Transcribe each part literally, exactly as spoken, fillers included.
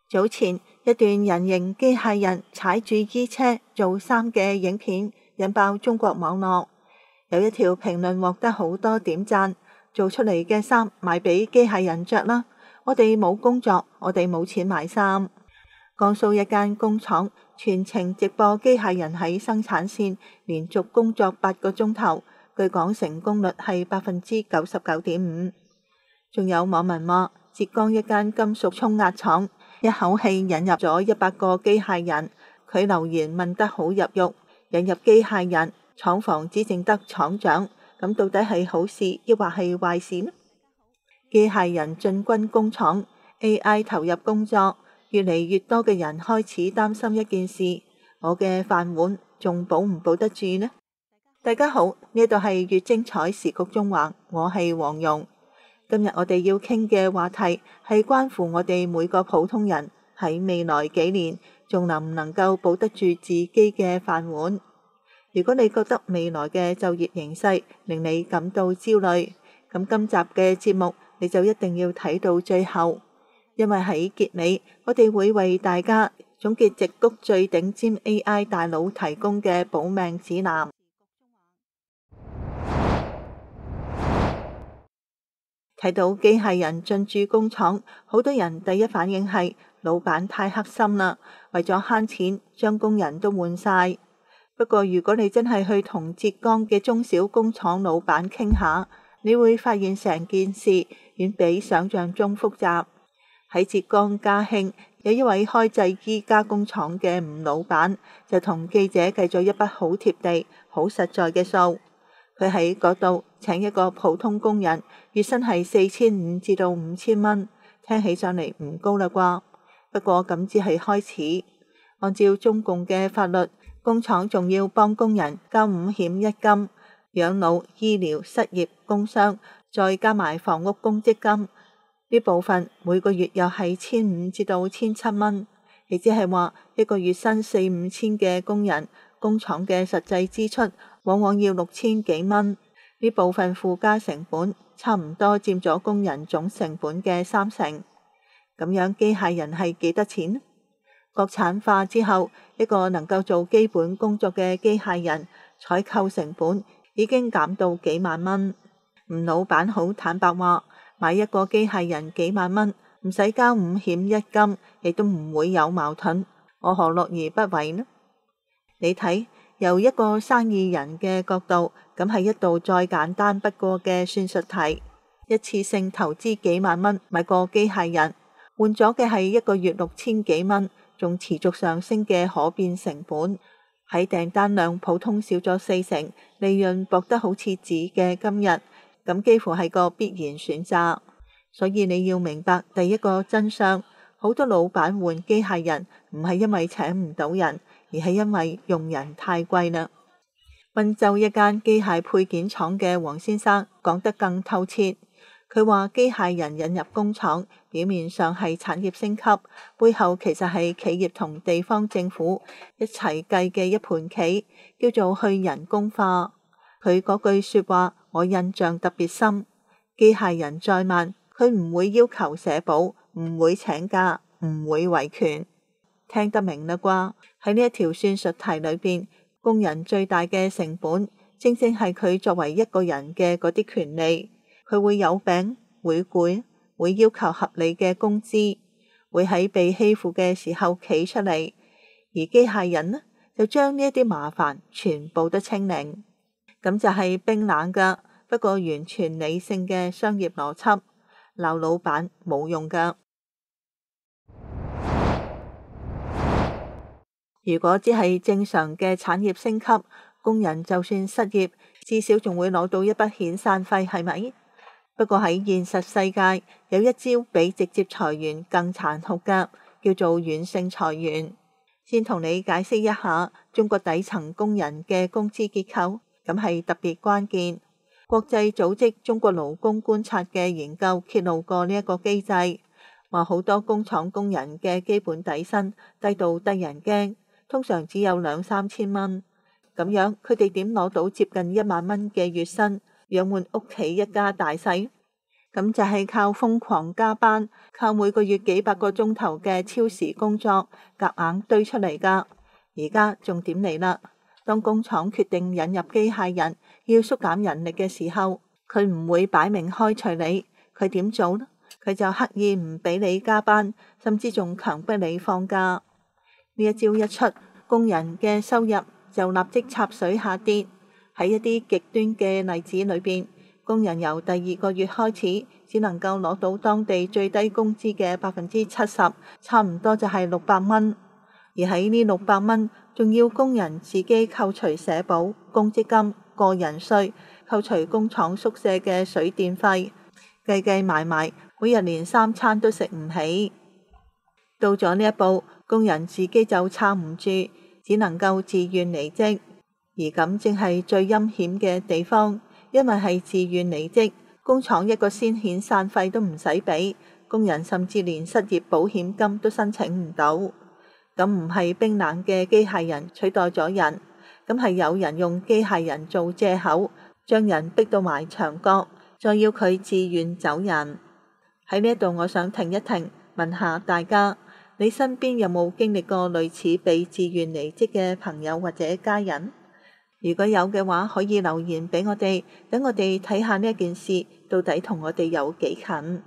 早前一段人形機械人踩住衣車做衫嘅影片引爆中國網絡，有一條評論獲得好多點讚，做出嚟嘅衫賣俾機械人着啦，我哋冇工作，我哋冇錢買衫。江蘇一間工廠全程直播機械人喺生產線連續工作八個鐘頭，據講成功率係百分之九十九點五。仲有網民話，浙江一間金屬沖壓廠一口氣引入咗一百個機械人，佢留言問得好入肉，引入機械人，廠房只剩得廠長，咁到底係好事抑或係壞事呢？機械人進軍工廠 ，A I 投入工作，越嚟越多嘅人開始擔心一件事：我嘅飯碗仲保唔保得住呢？大家好，呢度係粵精彩時局中環，我係黃蓉。今日我哋要傾嘅話題係關乎我哋每個普通人喺未來幾年仲能唔能夠保得住自己嘅飯碗。如果你覺得未來嘅就業形勢令你感到焦慮，咁今集嘅節目你就一定要睇到最後，因為喺結尾我哋會為大家總結矽谷最頂尖 A I 大佬提供嘅保命指南。睇到機械人進駐工廠，好多人第一反應係老闆太黑心啦，為咗慳錢將工人都換晒。不過如果你真係去同浙江嘅中小工廠老闆傾下，你會發現成件事遠比想象中複雜。喺浙江嘉興，有一位開製衣加工廠嘅吳老闆就同記者計咗一筆好貼地、好實在嘅數。佢喺嗰度請一個普通工人，月薪係四千五至到五千蚊，聽起上嚟唔高啦啩。不過咁只係開始，按照中共嘅法律，工廠仲要幫工人交五險一金、養老、醫療、失業、工傷，再加埋房屋公積金，呢部分每個月又係千五至到千七蚊，亦即係話一個月薪四五千嘅工人，工廠嘅實際支出往往要六千幾蚊，呢部分附加成本差唔多佔咗工人總成本嘅三成。咁樣機械人係幾多錢？國產化之後，一個能夠做基本工作嘅機械人，採購成本已經減到幾萬蚊。吳老闆好坦白話，買一個機械人幾萬蚊，唔使交五險一金，亦都唔會有矛盾，我何樂而不為呢？你睇，由一個生意人嘅角度，咁係一道再簡單不過嘅算術題。一次性投資幾萬蚊買個機械人，換咗嘅係一個月六千幾蚊，仲持續上升嘅可變成本。喺訂單量普通少咗四成，利潤薄得好似紙嘅今日，咁幾乎係個必然選擇。所以你要明白第一個真相，好多老闆換機械人唔係因為請唔到人，而係因為用人太貴啦。溫州一間機械配件廠嘅黃先生講得更透徹，佢話機械人引入工廠，表面上係產業升級，背後其實係企業同地方政府一齊計嘅一盤棋，叫做去人工化。佢嗰句說話我印象特別深，機械人再慢，佢唔會要求社保，唔會請假，唔會維權。聽得明啦啩？喺呢一條算術題裏邊，工人最大嘅成本，正正係佢作為一個人嘅嗰啲權利。佢會有病，會攰，會要求合理嘅工資，會喺被欺負嘅時候企出嚟。而機械人呢，就將呢一啲麻煩全部都清零。咁就係冰冷噶，不過完全理性嘅商業邏輯，鬧老闆冇用噶。如果只係正常嘅產業升級，工人就算失業，至少仲會攞到一筆遣散費，係咪？不過喺現實世界，有一招比直接裁員更殘酷㗎，叫做軟性裁員。先同你解釋一下中國底層工人嘅工資結構，咁係特別關鍵。國際組織中國勞工觀察嘅研究揭露過呢一個機制，話好多工廠工人嘅基本底薪低到得人驚。通常只有兩三千蚊，咁樣佢哋點攞到接近一萬蚊嘅月薪，養活屋企一家大細？咁咁就係靠瘋狂加班，靠每個月幾百個鐘頭嘅超時工作，夾硬堆出嚟㗎。而家重點嚟啦，當工廠決定引入機械人，要縮減人力嘅時候，佢唔會擺明開除你，佢點做呢？佢就刻意唔俾你加班，甚至仲強迫你放假。呢一招一出，工人嘅收入就立即插水下跌。喺一啲極端嘅例子裏邊，工人由第二個月開始，只能夠攞到當地最低工資嘅百分之七十，差唔多就係六百蚊。而喺呢六百蚊，仲要工人自己扣除社保、公積金、個人稅，扣除工廠宿舍嘅水電費，計計埋埋，每日連三餐都食唔起。到咗呢一步，工人自己就撐唔住，只能夠自願離職。而咁正係最陰險嘅地方，因為係自願離職，工廠一個先遣散費都唔使俾，工人甚至連失業保險金都申請唔到。咁唔係冰冷嘅機械人取代咗人，咁係有人用機械人做借口，將人逼到埋牆角，再要佢自願走人。喺呢一度，我想停一停，問下大家，你身邊有冇經歷過類似被自願離職嘅朋友或者家人？如果有嘅話，可以留言俾我哋，等我哋睇下呢一件事到底同我哋有幾近。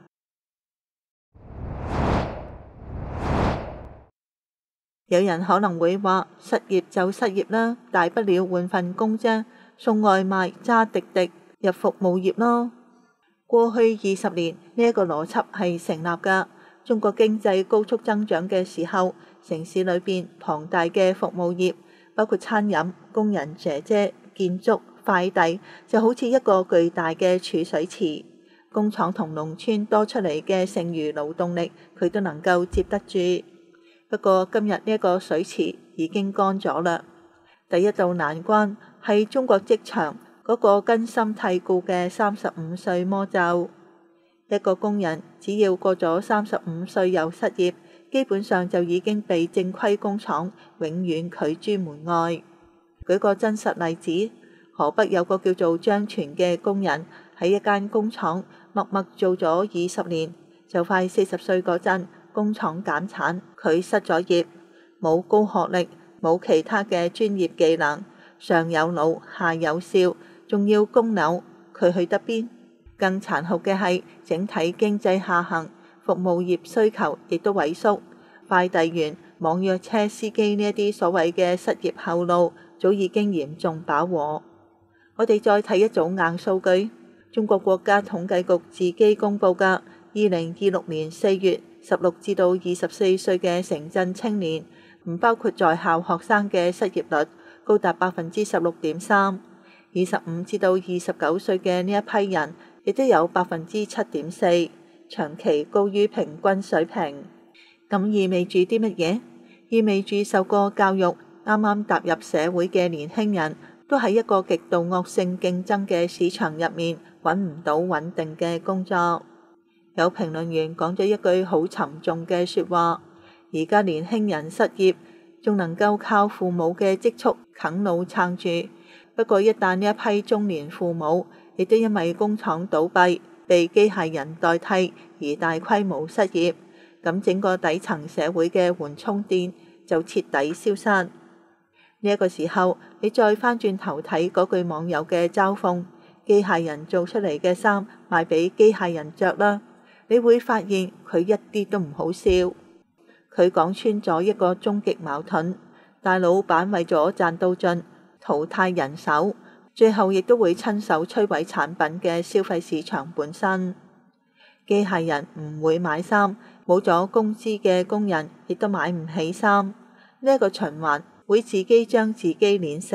有人可能會話，失業就失業啦，大不了換份工啫，送外賣、揸滴滴、入服務業咯。過去二十年呢一個邏輯係成立㗎。中國經濟高速增長嘅時候，城市裏邊龐大嘅服務業，包括餐飲、工人姐姐、建築、快遞，就好似一個巨大嘅儲水池。工廠同農村多出嚟嘅剩餘勞動力，佢都能夠接得住。不過今日呢一個水池已經乾咗啦。第一道難關係中國職場嗰個根深蒂固嘅三十五歲魔咒。一個工人只要過咗三十五歲又失業，基本上就已經被正規工廠永遠拒諸門外。舉個真實例子，河北有個叫做張全嘅工人，喺一間工廠默默做咗二十年，就快四十歲嗰陣，工廠減產，佢失咗業，冇高學歷，冇其他嘅專業技能，上有老下有少，仲要供樓，佢去得邊？更殘酷嘅係，整體經濟下行，服務業需求亦都萎縮，快遞員、網約車司機呢一啲所謂嘅失業後路，早已經嚴重飽和。我哋再睇一組硬數據，中國國家統計局自己公布嘅二零二六年四月，十六至到二十四歲嘅城鎮青年，唔包括在校學生嘅失業率高達百分之十六點三，二十五至到二十九歲嘅呢一批人，亦都有百分之七點四，長期高於平均水平。咁意味住啲乜嘢？意味住受過教育、啱啱踏入社會嘅年輕人都喺一個極度惡性競爭嘅市場入面揾唔到穩定嘅工作。有評論員講咗一句好沉重嘅說話：而家年輕人失業，仲能夠靠父母嘅積蓄啃老撐住。不過一旦呢一批中年父母亦都因為工廠倒閉，被機械人代替而大規模失業，咁整個底層社會嘅緩衝墊就徹底消失。呢、這、一個時候，你再翻轉頭睇嗰句網友嘅嘲諷：機械人做出嚟嘅衫賣俾機械人着啦，你會發現佢一啲都唔好笑。佢講穿咗一個終極矛盾：大老闆為咗賺到盡，淘汰人手，最後亦都會親手摧毀產品嘅消費市場本身。機械人唔會買衫，冇咗工資嘅工人亦都買唔起衫，呢、這、一個循環會自己將自己碾死。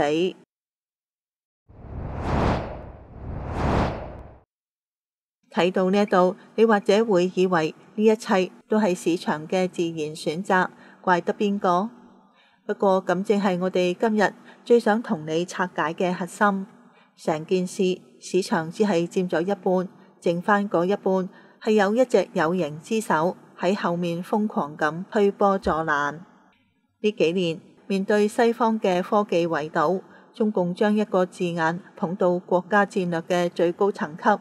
睇到呢度，你或者會以為呢一切都係市場嘅自然選擇，怪得邊個？不過咁正係我哋今日最想同你拆解嘅核心。成件事市場只係佔咗一半，剩翻嗰一半係有一隻有形之手喺後面瘋狂咁推波助瀾。呢幾年面對西方嘅科技圍堵，中共將一個字眼捧到國家戰略嘅最高層級，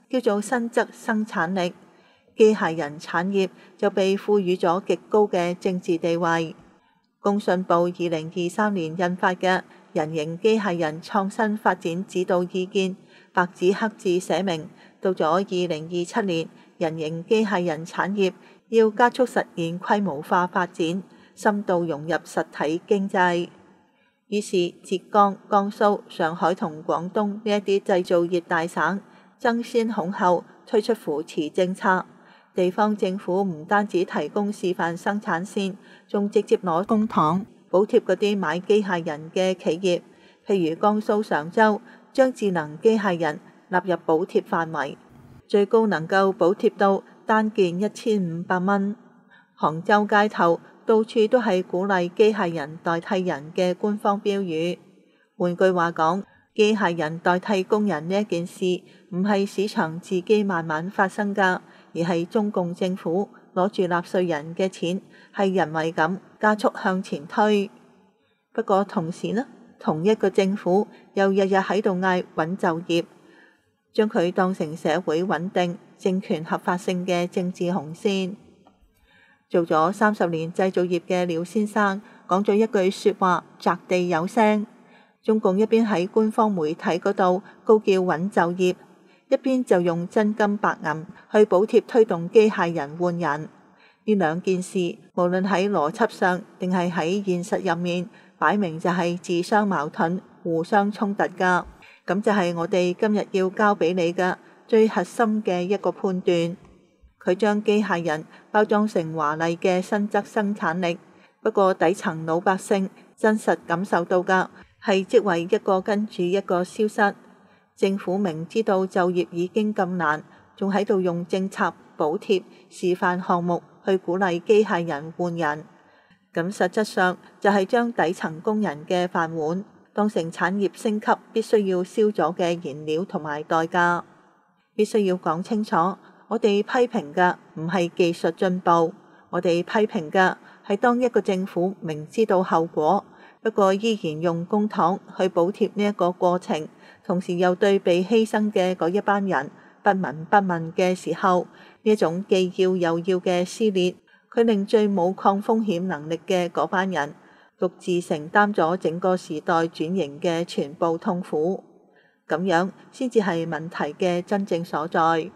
叫做新質生產力。機械人產業就被賦予咗極高嘅政治地位。工信部二零二三年印發嘅人形機械人創新發展指導意見，白紙黑字寫明，到咗二零二七年，人形機械人產業要加速實現規模化發展，深度融入實體經濟。於是浙江、江蘇、上海同廣東呢一啲製造業大省爭先恐後推出扶持政策。地方政府唔單止提供示範生產線，仲直接攞公帑補貼嗰啲買機械人嘅企業。譬如江蘇常州將智能機械人納入補貼範圍，最高能夠補貼到單件一千五百蚊。杭州街頭到處都係鼓勵機械人代替人嘅官方標語。換句話講，機械人代替工人呢一件事唔係市場自己慢慢發生㗎，而係中共政府攞住納稅人嘅錢，係人為咁加速向前推。不過同時呢，同一個政府又日日喺度嗌穩就業，將佢當成社會穩定、政權合法性嘅政治紅線。做咗三十年製造業嘅廖先生講咗一句說話，擲地有聲。中共一邊喺官方媒體嗰度高叫穩就業，一邊就用真金白銀去補貼推動機械人換人。呢兩件事無論喺邏輯上定係喺現實入面，擺明就係自相矛盾、互相衝突㗎。咁就係我哋今日要交俾你嘅最核心嘅一個判斷。佢將機械人包裝成華麗嘅新質生產力，不過底層老百姓真實感受到㗎係職位一個跟住一個消失。政府明知道就業已經咁難，仲喺度用政策補貼、示範項目去鼓勵機械人換人。咁實質上就係將底層工人嘅飯碗當成產業升級必須要燒咗嘅燃料同埋代價。必須要講清楚，我哋批評嘅唔係技術進步，我哋批評嘅係當一個政府明知道後果，不過依然用公帑去補貼呢一個過程，同時又對被犧牲嘅嗰一班人不聞不問嘅時候，呢一種既要又要嘅撕裂，佢令最冇抗風險能力嘅嗰班人獨自承擔咗整個時代轉型嘅全部痛苦。咁樣先至係問題嘅真正所在。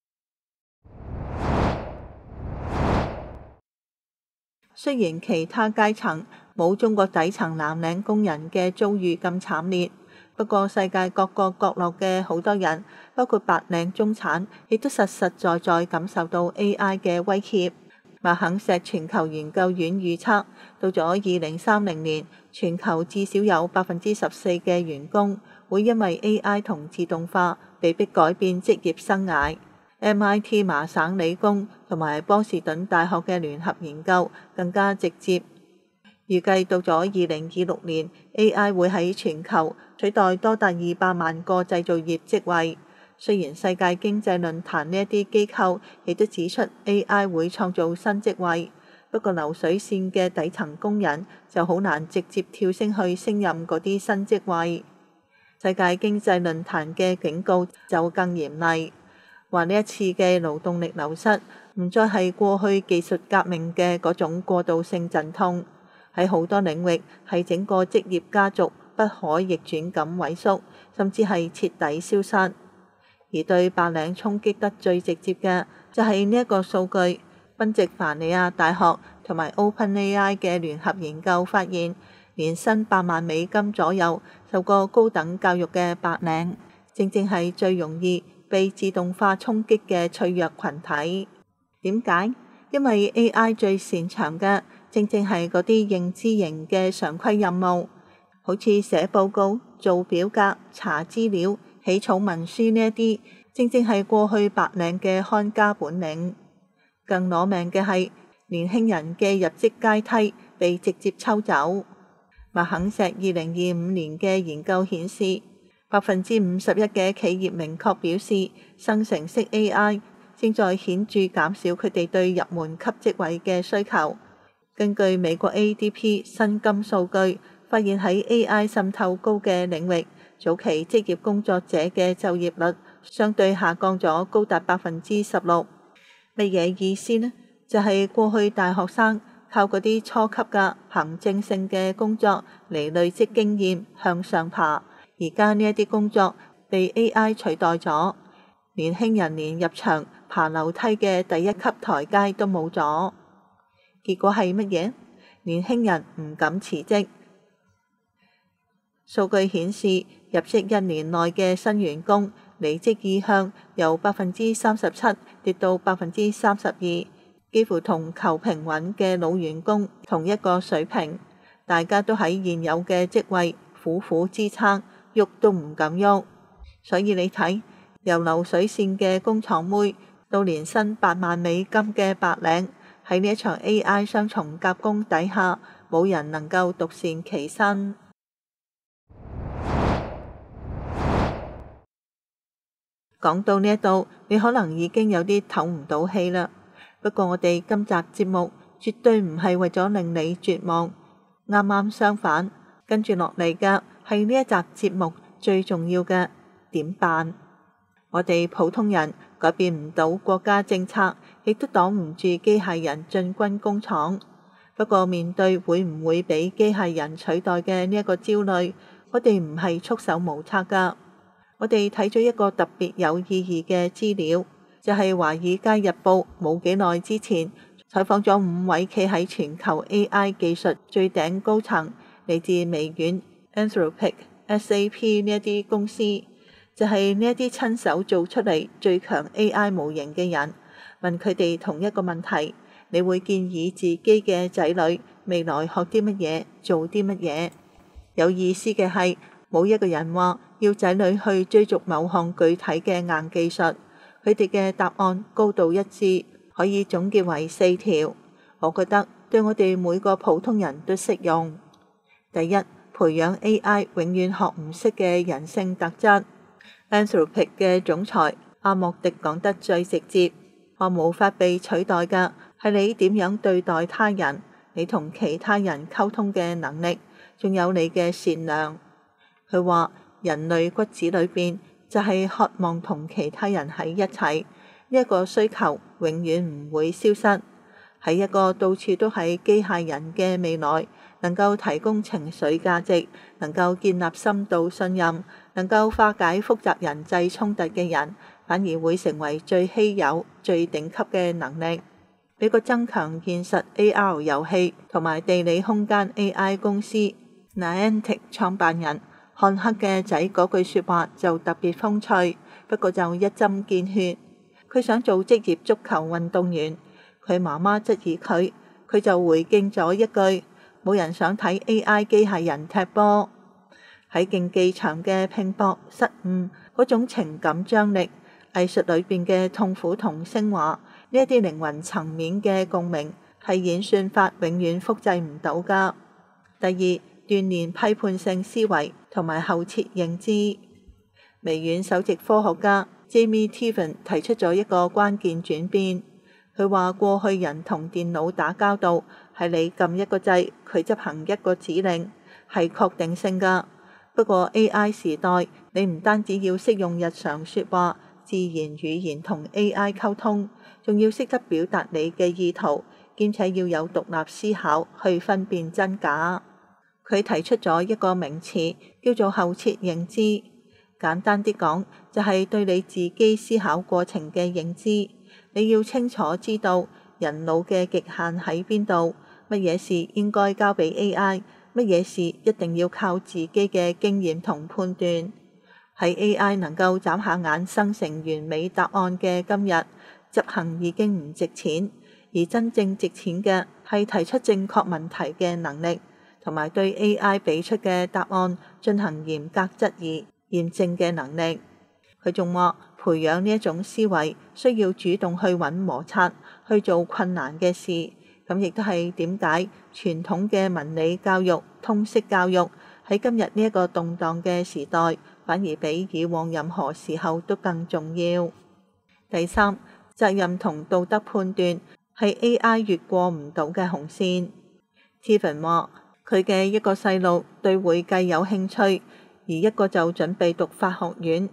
雖然其他階層冇中國底層藍領工人嘅遭遇咁慘烈，不過世界各個角落嘅好多人，包括白領中產，亦都實實在在感受到 A I 嘅威脅。麥肯錫全球研究院預測，到咗二零三零年，全球至少有百分之十四嘅員工會因為 A I 同自動化被迫改變職業生涯。M I T 麻省理工同埋波士頓大學嘅聯合研究更加直接預計，到咗二零二六年 A I 會喺全球取代多達二百萬個製造業職位。雖然世界經濟論壇呢一啲機構亦都指出 A I 會創造新職位，不過流水線嘅底層工人就好難直接跳升去升任嗰啲新職位。世界經濟論壇嘅警告就更嚴厲，話呢一次嘅勞動力流失唔再係過去技術革命嘅嗰種過渡性陣痛，喺好多領域係整個職業家族不可逆轉咁萎縮，甚至係徹底消失。而對白領衝擊得最直接嘅就係呢一個數據。賓夕凡尼亞大學同埋 OpenAI 嘅聯合研究發現，年薪八萬美金左右受過高等教育嘅白領，正正係最容易被自動化衝擊嘅脆弱群體。點解？因為 A I 最擅長嘅正正係嗰啲認知型嘅常規任務，好似寫報告、做表格、查資料、起草文書呢一啲，正正係過去白領嘅看家本領。更攞命嘅係年輕人嘅入職階梯被直接抽走。麥肯錫二零二五年嘅研究顯示，百分之五十一嘅企業明確表示，生成式 A I 正在顯著減少佢哋對入門級職位嘅需求。根據美國 A D P 薪金數據，發現喺 A I 滲透高嘅領域，早期職業工作者嘅就業率相對下降咗高達百分之十六。乜嘢意思呢？就係過去大學生靠嗰啲初級嘅行政性嘅工作嚟累積經驗向上爬，而家呢一啲工作被 A I 取代咗，年輕人連入場爬樓梯嘅第一級台階都冇咗。結果係乜嘢？年輕人唔敢辭職。數據顯示，入職一年內嘅新員工離職意向由百分之三十七跌到百分之三十二，幾乎同求平穩嘅老員工同一個水平。大家都喺現有嘅職位苦苦支撐，喐都唔敢喐。所以你睇，由流水線嘅工廠妹到年薪八萬美金嘅白領，喺呢一場 A I 雙重夾攻底下，冇人能夠獨善其身。講到呢一度，你可能已經有啲唞唔到氣啦。不過我哋今集節目絕對唔係為咗令你絕望，啱啱相反，跟住落嚟嘅係呢一集節目最重要嘅點辦？我哋普通人改變唔到國家政策，亦都擋唔住機械人進軍工廠。不過面對會唔會俾機械人取代嘅呢一個焦慮，我哋唔係束手無策噶。我哋睇咗一個特別有意義嘅資料，就係《華爾街日報》冇幾耐之前採訪咗五位企喺全球 A I 技術最頂高層，嚟自微軟、Anthropic、S A P 呢一啲公司，就係呢一啲親手做出嚟最強 A I 模型嘅人，問佢哋同一個問題：你會建議自己嘅仔女未來學啲乜嘢，做啲乜嘢？有意思嘅係，冇一個人話要仔女去追逐某項具體嘅硬技術，佢哋嘅答案高度一致，可以總結為四條。我覺得對我哋每個普通人都適用。第一，培養 A I 永遠學唔識嘅人性特質。Anthropic 嘅總裁阿莫迪講得最直接，我無法被取代嘅係你點樣對待他人，你同其他人溝通嘅能力，仲有你嘅善良。佢話人類骨子裏邊就係渴望同其他人喺一齊，呢一個需求永遠唔會消失。喺一個到處都係機械人嘅未來，能夠提供情緒價值，能夠建立深度信任，能夠化解複雜人際衝突嘅人，反而會成為最稀有、最頂級嘅能力。美國增強現實 A R 遊戲同埋地理空間 A I 公司 Niantic 創辦人漢克嘅仔嗰句說話就特別風趣，不過就一針見血。佢想做職業足球運動員，佢媽媽質疑佢，佢就回敬咗一句：冇人想睇 A I 機械人踢波。喺競技場嘅拼搏、失誤，嗰種情感張力，藝術裏邊嘅痛苦同升華，呢一啲靈魂層面嘅共鳴，係演算法永遠複製唔到噶。第二，鍛鍊批判性思維同埋後設認知。微軟首席科學家 Jamie Tiven 提出咗一個關鍵轉變。佢話過去人同電腦打交道係你撳一個掣，佢執行一個指令，係確定性噶。不過 A I 時代，你唔單止要識用日常說話、自然語言同 A I 溝通，仲要識得表達你嘅意圖，兼且要有獨立思考去分辨真假。佢提出咗一個名詞，叫做後設認知。簡單啲講，就係對你自己思考過程嘅認知。你要清楚知道人腦嘅極限喺邊度，乜嘢事應該交俾 A I， 乜嘢事一定要靠自己嘅經驗同判斷。喺 A I 能夠眨下眼生成完美答案嘅今日，執行已經唔值錢，而真正值錢嘅係提出正確問題嘅能力，同埋對 A I 俾出嘅答案進行嚴格質疑、驗證嘅能力。佢仲話培養呢一種思維需要主動去揾摩擦，去做困難嘅事。咁亦都係點解傳統嘅文理教育、通識教育喺今日呢一個動盪嘅時代，反而比以往任何時候都更重要。第三，責任同道德判斷係 A I 越過唔到嘅紅線。Tiven 話佢嘅一個細路對會計有興趣，而一個就準備讀法學院。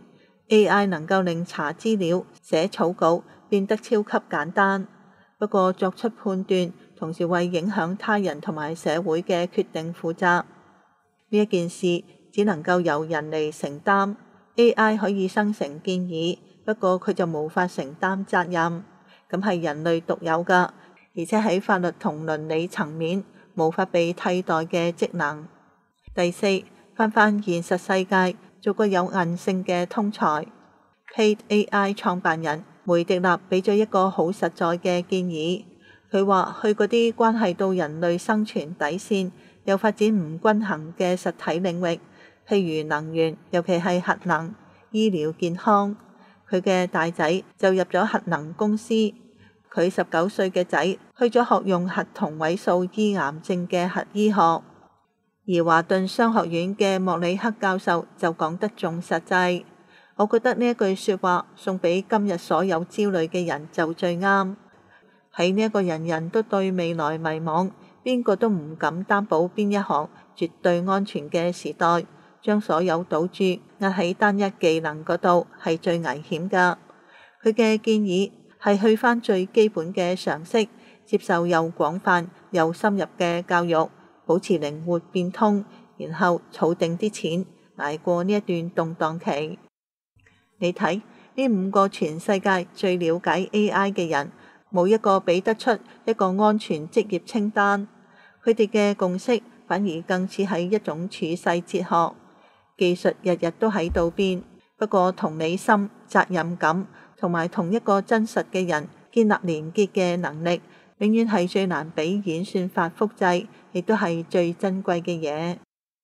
A I 能夠令查資料、寫草稿變得超級簡單，不過作出判斷，同時為影響他人同埋社會嘅決定負責。呢一件事只能夠由人嚟承擔。A I 可以生成建議，不過佢就無法承擔責任，咁係人類獨有㗎，而且喺法律同倫理層面無法被替代嘅職能。第四，返返現實世界，做個有韌性嘅通才。Paid A I 創辦人梅迪納俾咗一個好實在嘅建議，佢話去嗰啲關係到人類生存底線又發展唔均衡嘅實體領域，譬如能源，尤其係核能、醫療健康。佢嘅大仔就入咗核能公司，佢十九歲嘅仔去咗學用核同位素醫癌症嘅核醫學，而華頓商學院嘅莫里克教授就講得仲實際。我覺得呢一句說話送俾今日所有焦慮嘅人就最啱。喺呢一個人人都對未來迷茫，邊個都唔敢擔保邊一行絕對安全嘅時代，將所有賭注壓喺單一技能嗰度係最危險㗎。佢嘅建議係去返最基本嘅常識，接受又廣泛又深入嘅教育，保持靈活變通，然後儲定啲錢，捱過呢一段動盪期。你睇呢五個全世界最了解 A I 嘅人，冇一個比得出一個安全職業清單。佢哋嘅共識反而更似係一種處世哲學。技術日日都喺度變，不過同理心、責任感同埋同一個真實嘅人建立連結嘅能力，永遠係最難俾演算法複製，亦都係最珍貴嘅嘢。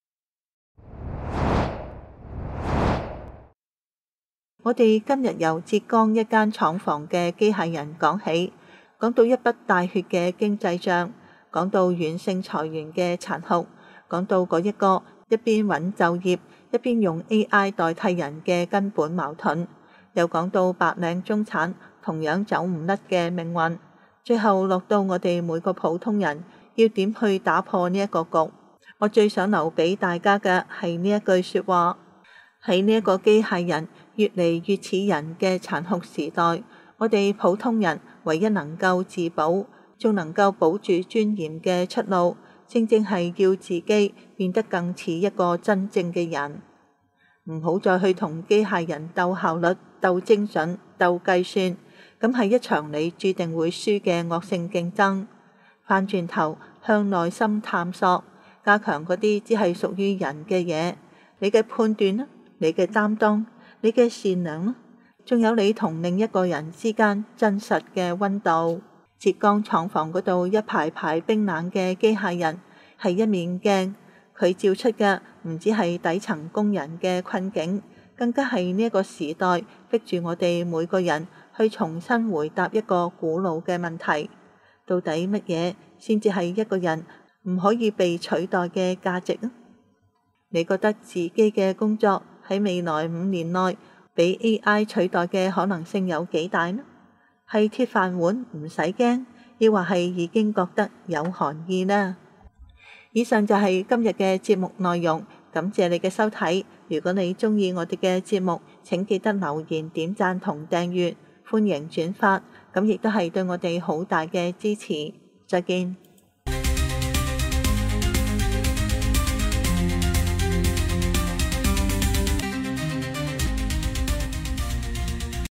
我哋今日由浙江一間廠房嘅機械人講起，講到一筆大血嘅經濟帳，講到軟性裁員嘅殘酷，講到嗰一個一邊穩就業，一邊用 A I 代替人嘅根本矛盾，又講到白領中產同樣走唔甩嘅命運，最後落到我哋每個普通人要點去打破呢一個局。我最想留俾大家嘅係呢一句說話：喺呢一個機械人越嚟越似人嘅殘酷時代，我哋普通人唯一能夠自保，仲能夠保住尊嚴嘅出路，正正係要自己變得更似一個真正嘅人。唔好再去同機械人鬥效率、鬥精準、鬥計算，咁係一場你注定會輸嘅惡性競爭。翻轉頭向內心探索，加強嗰啲只係屬於人嘅嘢，你嘅判斷啦，你嘅擔當，你嘅善良啦，仲有你同另一個人之間真實嘅溫度。浙江廠房嗰度一排排冰冷嘅機械人係一面鏡，佢照出嘅唔止係底層工人嘅困境，更加係呢一個時代逼住我哋每個人去重新回答一個古老嘅問題：到底乜嘢先至係一個人唔可以被取代嘅價值啊？你覺得自己嘅工作喺未來五年內被 A I 取代嘅可能性有幾大呢？係鐵飯碗唔使驚，抑或係已經覺得有寒意呢？以上就係今日嘅節目內容，感謝你嘅收睇。如果你鍾意我哋嘅節目，請記得留言、點讚同訂閱，歡迎轉發，咁亦都係對我哋好大嘅支持。再見。